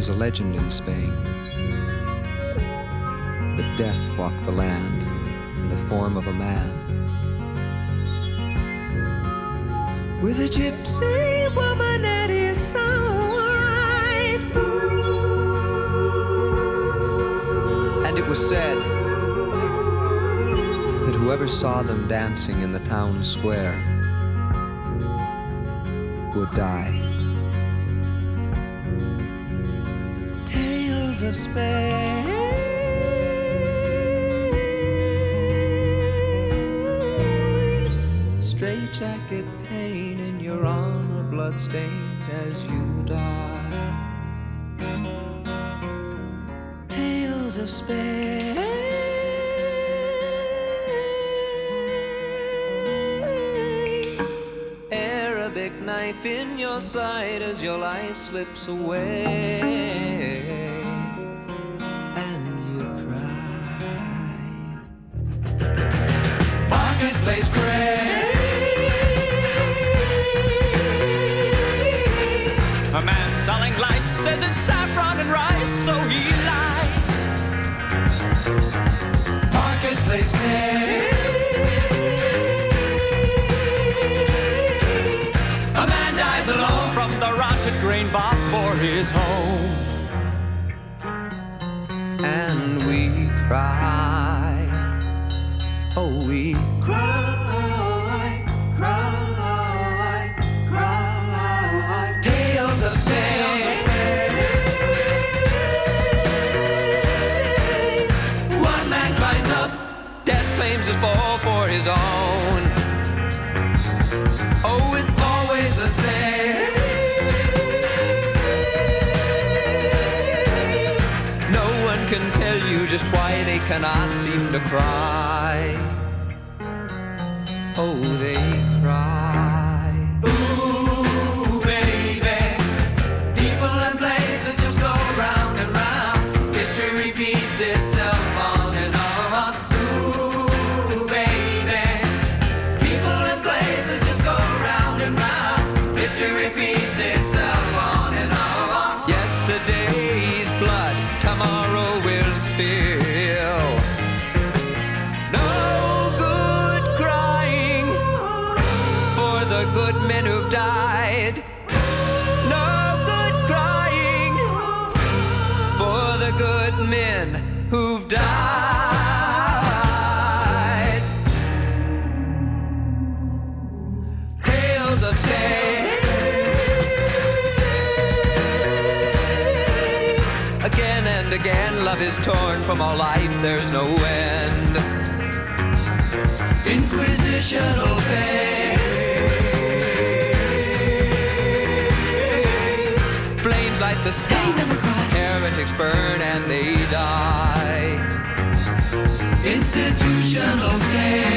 was a legend in Spain that death walked the land in the form of a man, with a gypsy woman at his side. And it was said that whoever saw them dancing in the town square would die. Tales of Spain, straitjacket pain in your armor, bloodstained as you die. Tales of Spain, Arabic knife in your side as your life slips away, and you cry. Marketplace gray, a man selling lice says it's saffron and rice, so he lies. Marketplace gray, a man dies alone from the rotted grain bought for his home. and we cry. Oh, we cry, cry, cry. Tales of Spain. One man climbs up, death claims his fall for his own. Oh, it's always the same. No one can tell you just why they cannot seem to cry. Oh, they cry. Ooh, baby, people and places just go round and round. History repeats itself on and on. Ooh, baby, people and places just go round and round. History repeats itself on and on. Yesterday's blood, tomorrow will spill. No good crying for the good men who've died. No good crying for the good men who've died. Tales of Spain. Again and again, love is torn from all life, there's no end. Inquisitional pain. Flames light the sky, heretics burn and they die. Institutional state.